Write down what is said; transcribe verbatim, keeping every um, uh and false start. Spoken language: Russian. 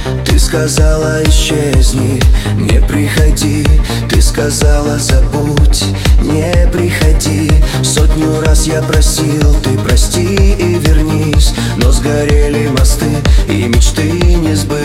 Ты сказала исчезни, не приходи. Ты сказала забудь, не приходи. Сотню раз я просил, ты прости и вернись. Но сгорели мосты, и мечты не сбылись.